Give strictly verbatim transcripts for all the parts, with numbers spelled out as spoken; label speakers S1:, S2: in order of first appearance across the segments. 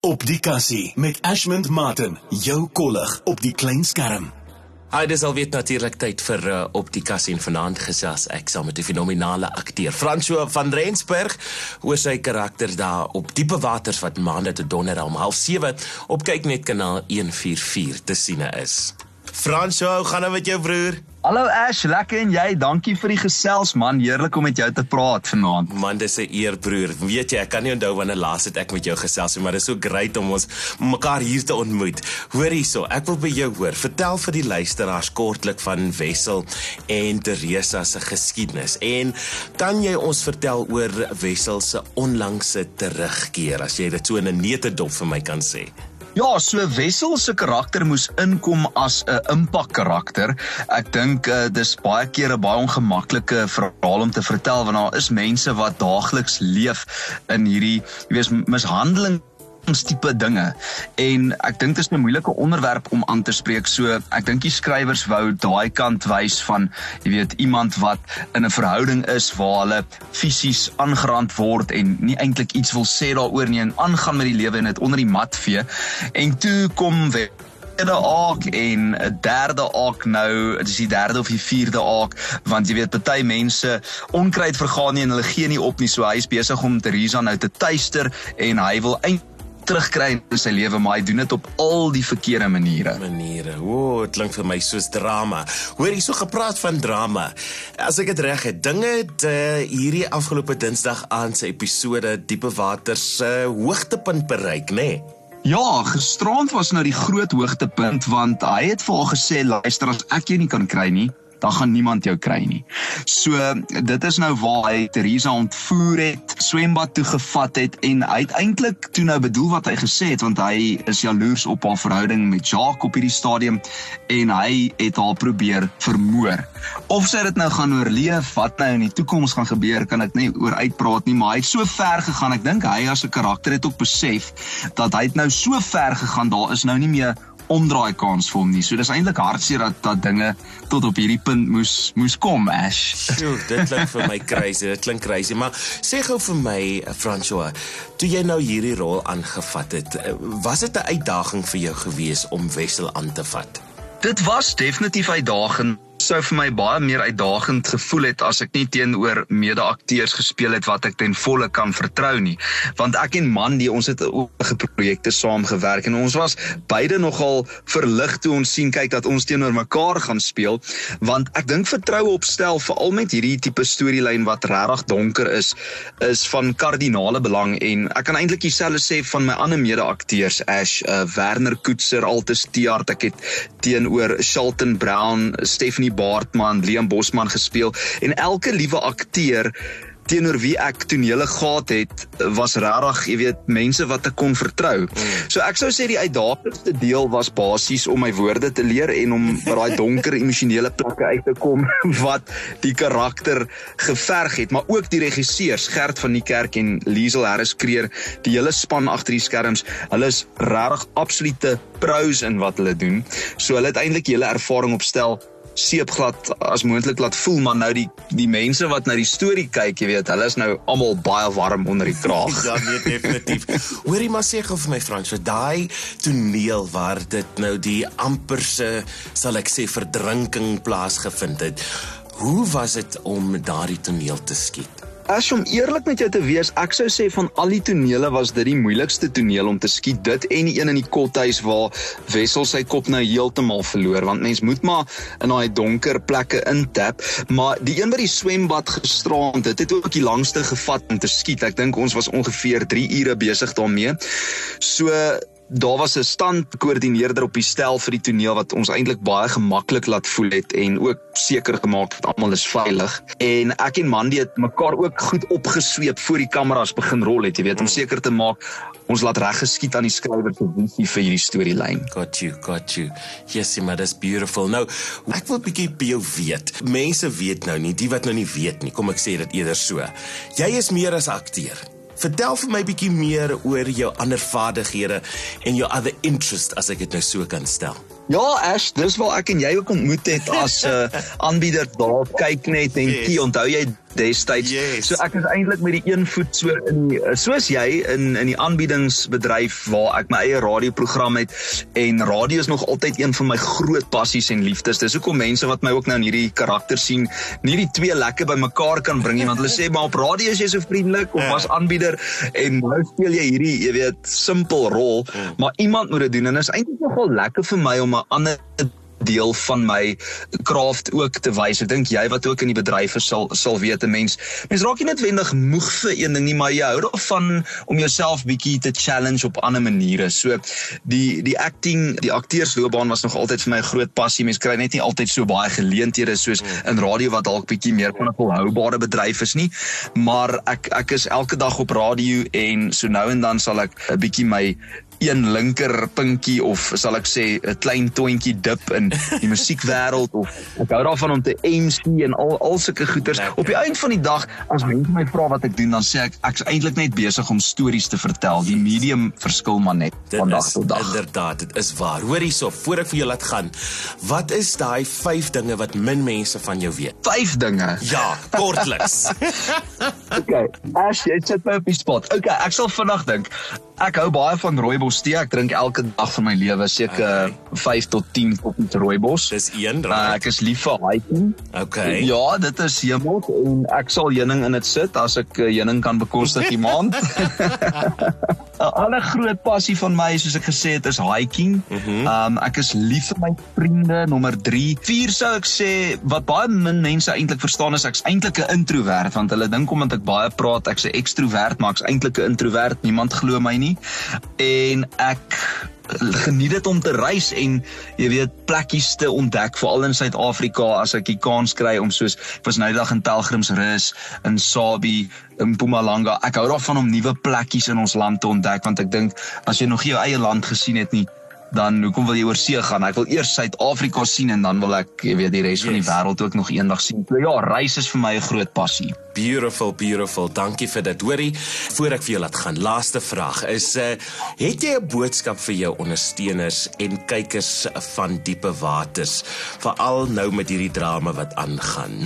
S1: Op die kassie met Ashmond Martin, jou kollig op die klein skerm.
S2: Hy dis alweer natuurlik tyd vir uh, Op die kassie en vanaand gesels ek saam met die fenominale akteur Francois van Rensburg oor sy karakter daar op diepe waters wat maande te donderdag om half sewe op Kyknet kanaal honderdvierenveertig te sien is. Francois, hoe gaan dit met jou broer?
S3: Hallo Ash, lekker en jy, dankie vir die gesels man, heerlik om met jou te praat vanaand.
S2: Man, dis 'n eer broer, weet jy, ek kan nie onthou wanneer laas het ek met jou gesels, maar dit is so great om ons mekaar hier te ontmoet. Hoor hierso, ek wil by jou hoor, vertel vir die luisteraars kortlik van Wessel en Teresa se geskiedenis, en kan jy ons vertel oor Wessel se onlangse terugkeer, as jy dit so in 'n neutedop vir my kan sê?
S3: Ja, so Wessel se karakter moes inkom as 'n impak karakter. Ek dink uh, dis baie keer 'n baie ongemaklike verhaal om te vertel, want daar is mense wat daagliks leef in hierdie, jy weet, mishandeling tipe dinge, en ek dink dit is 'n moeilike onderwerp om aan te spreek, so ek dink die skrywers wou daai kant wys van, jy weet, iemand wat in 'n verhouding is waar hulle fisies aangerand word en nie eintlik iets wil sê daaroor nie, en aangaan met die lewe en dit onder die mat vee, en toe kom we tweede aak en 'n derde aak nou, dit is die derde of die vierde aak, want jy weet, party mense onkruid vergaan nie en hulle gee nie op nie, so hy is besig om Teresa nou te tuister en hy wil eintlik terugkry in sy lewe, maar hy doen dit op al die verkeerde maniere.
S2: Maniere, o, oh, het klink vir my soos drama. Hoor, hier so gepraat van drama. As ek het reg het, dinge het uh, hierdie afgelope Dinsdag aan sy episode Diepe Waters uh, hoogtepunt bereik, né? Nee?
S3: Ja, gisterand was nou die groot hoogtepunt, want hy het vir haar gesê, luister, as ek jou nie kan kry nie, dan gaan niemand jou kry nie. So, dit is nou waar hy Teresa ontvoer het, swembad toe gevat het, en hy het eintlik toe nou bedoel wat hy gesê het, want hy is jaloers op haar verhouding met Jacques op hierdie stadium, en hy het haar probeer vermoor. Of sy dit nou gaan oorleef, wat nou in die toekoms gaan gebeur, kan ek nie oor uitpraat nie, maar hy het so ver gegaan, ek dink hy as 'n karakter het ook besef, dat hy het nou so ver gegaan, daar is nou nie meer omdraai kans vir hom nie. So dis eintlik hartseer dat dat dinge tot op hierdie punt moes moes kom, Ash.
S2: Sjoe, dit klink vir my crazy, dit klink crazy, maar sê gou vir my, Francois, toe jy nou hierdie rol aangevat het, was dit 'n uitdaging vir jou gewees om Wessel aan te vat?
S3: Dit was definitief uitdagend. Sou vir my baie meer uitdagend gevoel het as ek nie teenoor mede-akteurs gespeel het wat ek ten volle kan vertrou nie. Want ek en Mandy, ons het ook projekte saam gewerk en ons was beide nogal verlig toe ons sien kyk dat ons teenoor mekaar gaan speel, want ek dink vertroue opstel veral met hierdie tipe storielyn wat regtig donker is, is van kardinale belang, en ek kan eintlik dieselfde sê van my ander mede-akteurs, Ash, uh, Werner Koetser, Altes Tiaart, ek het teenoor Shelton Brown, Stephanie Baartman, Liam Bosman gespeel, en elke liewe akteur teenoor wie ek tonele gehad het, was regtig, jy weet, mense wat ek kon vertrou. So ek sou sê die uitdagendste deel was basies om my woorde te leer en om by daai donker emosionele plekke uit te kom wat die karakter geverg het, maar ook die regisseurs, Gert van die Kerk en Liesel Harris Kreer, die hele span agter die skerms, hulle is regtig absolute pros in wat hulle doen. So hulle het eintlik die hele ervaring opstel seepglad as moontlik laat voel, maar nou die die mense wat na die storie kyk, jy weet, hulle is nou almal baie warm onder die kraag.
S2: Ja, nee, definitief. Hoorie, maar sê gou vir my, Frans, vir daai toneel waar dit nou die amperse, sal ek sê, verdrinking plaasgevind het, hoe was dit om daardie toneel te skiet?
S3: As om eerlik met jou te wees, ek sou sê van al die tonele was dit die moeilikste toneel om te skiet, dit en die een in die kothuis waar Wessel sy kop nou heeltemal verloor, want mens moet maar in daai donker plekke intap, maar die een by die swembad gisterand, dit het ook die langste gevat om te skiet, ek dink ons was ongeveer drie ure besig daarmee, so daar was 'n standkoördineerder op die stel vir die toneel wat ons eintlik baie gemaklik laat voel het en ook seker gemaak dat almal is veilig. En ek en Mandy het mekaar ook goed opgesweep voor die kameras begin rol het, jy weet, om seker te maak ons laat reg geskiet aan die skrywer se visie vir hierdie storielyn.
S2: Got you, got you. Yes, maar that's beautiful. Nou, ek wil bietjie by jou weet. Mense weet nou nie, die wat nou nie weet nie, kom ek sê dit eerder so. Jy is meer as akteur. Vertel vir my bietjie meer oor jou ander vaardighede en jou other interest, as ek dit nou so kan stel.
S3: Ja, Ash, dis waar ek en jy ook ontmoet het as 'n uh, aanbieder daar op Kyknet en
S2: Yes.
S3: Key, onthou jy destyds?
S2: Yes.
S3: So ek is eintlik met die een voet so in die, soos jy in in die aanbiedingsbedryf waar ek my eie radioprogram het, en radio is nog altyd een van my groot passies en liefdes. Dis hoekom mense wat my ook nou in hierdie karakter sien, nie die twee lekker by mekaar kan bring nie, want hulle sê maar op radio is jy so vriendelik of as aanbieder en nou speel jy hierdie, jy weet, simpel rol, maar iemand moet dit doen en is eintlik nogal lekker vir my om 'n ander deel van my craft ook te wys. Ek dink jy wat ook in die bedryf is sal sal weet, 'n mens mens raak nie noodwendig moeg vir een ding nie, maar jy hou daarvan om jouself bietjie te challenge op ander maniere. So die die acting, die akteursloopbaan was nog altyd vir my 'n groot passie. Mens kry net nie altyd so baie geleenthede soos in radio wat dalk bietjie meer van 'n volhoubare bedryf is nie, maar ek ek is elke dag op radio en so nou en dan sal ek 'n bietjie my een linker pinkie of sal ek sê 'n klein toontjie dip in die musiekwêreld, of ek hou daarvan om te M C en al al sulke goeters. Op die eind van die dag, as mense my vra wat ek doen, dan sê ek ek's eintlik net besig om stories te vertel. Die medium verskil maar net van dag tot dag.
S2: Inderdaad, dit is waar. Hoor hierso, voor ek vir jou laat gaan, wat is daai vyf dinge wat min mense van jou weet?
S3: Vyf dinge.
S2: Ja, kortliks.
S3: Okay, Ash, jy sit my op die spot. Okay, ek sal vinnig dink. Ek hou baie van rooibos tee. Ek drink elke dag van my lewe seker vyf tot tien koppies rooibos.
S2: Dis een,
S3: Uh,
S2: right?
S3: ek is lief vir hiking.
S2: Okay.
S3: Ja, dit is hemel en ek sal heuning in dit sit as ek uh, heuning kan bekostig die maand. 'n Ander groot passie van my, soos ek gesê het, is hiking. Mm-hmm. um, ek is lief vir my vriende, nommer drie. Vier sou ek sê, wat baie min mense eintlik verstaan is, ek's eintlik 'n introvert, want hulle dink omdat ek baie praat, ek's 'n ekstrovert, maar ek's eintlik 'n introvert, niemand glo my nie. En ek geniet dit om te reis en jy weet plekkies te ontdek, veral in Suid-Afrika as ek die kans kry om soos, ek was nou die dag in Pelgrimsrus, in Sabie, in Mpumalanga. Ek hou daarvan om nuwe plekkies in ons land te ontdek, want ek dink as jy nog nie jou eie land gesien het nie, dan hoekom wil jy oor see gaan? Ek wil eers Suid-Afrika sien en dan wil ek, jy weet, die res yes. van die wêreld ook nog eendag sien. So ja, reis is vir my 'n groot passie.
S2: Beautiful, beautiful. Dankie vir dit. Hoorie, voor ek vir jou laat gaan, laaste vraag is, uh, het jy 'n boodskap vir jou ondersteuners en kykers van Diepe Waters, veral nou met hierdie drama wat aangaan?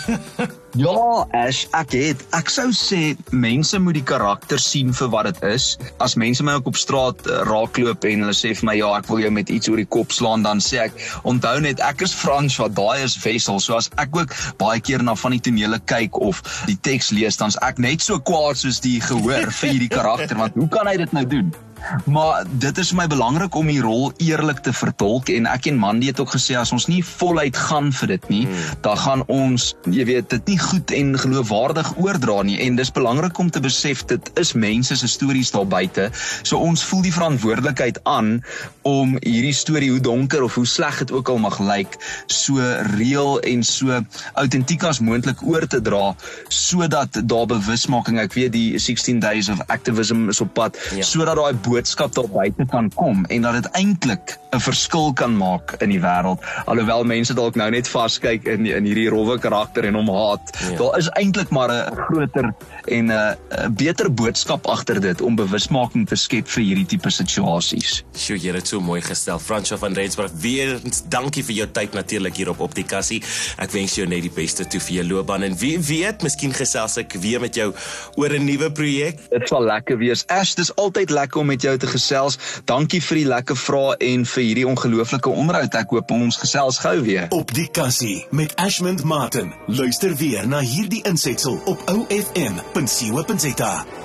S3: Ja, Ash, ek het, ek sou sê, mense moet die karakter sien vir wat dit is. As mense my ook op straat uh, raakloop en hulle sê vir my, ja, ek wil jou met iets oor die kop slaan, dan sê ek, onthou net, ek is Frans, wat daai is Wessel, so as ek ook baie keer na van die tonele kyk of die teks lees, dan is ek net so kwaad soos die gehoor vir hierdie karakter, want hoe kan hy dit nou doen? Maar dit is vir my belangrik om die rol eerlik te vertolk, en ek en Mandy het ook gesê, as ons nie voluit gaan vir dit nie, hmm. dan gaan ons, jy weet, dit nie goed en geloofwaardig oordra nie, en dis belangrik om te besef, dit is mense se stories daar buite, so ons voel die verantwoordelikheid aan om hierdie storie, hoe donker of hoe sleg dit ook al mag lyk, so reëel en so autentiek as moontlik oor te dra, sodat daar bewusmaking, ek weet die sixteen days of activism is op pad, ja. sodat daai boodskap daar buite kan kom en dat dit eintlik 'n verskil kan maak in die wêreld. Alhoewel mense dalk nou net vaskyk in in hierdie rowwe karakter en hom haat. Ja. Daar is eintlik maar 'n groter en 'n beter boodskap agter dit om bewusmaking te skep vir hierdie tipe situasies.
S2: Sjoe, jy het dit so mooi gestel. Fransjo van Rensburg, weer dankie vir jou tyd natuurlik hier op Op die Kassie. Ek wens jou net die beste toe vir jou loopbaan en wie weet, miskien gesels ek weer met jou oor 'n nuwe projek.
S3: Dit sal lekker wees. Ash, dis altyd lekker om met jou te gesels. Dankie vir die lekker vrae en vir hierdie ongelooflike onderhoud. Ek hoop ons gesels gou weer.
S1: Op die Kassie met Ashmond Martin. Luister weer na hierdie insetsel op O F M punt co punt za.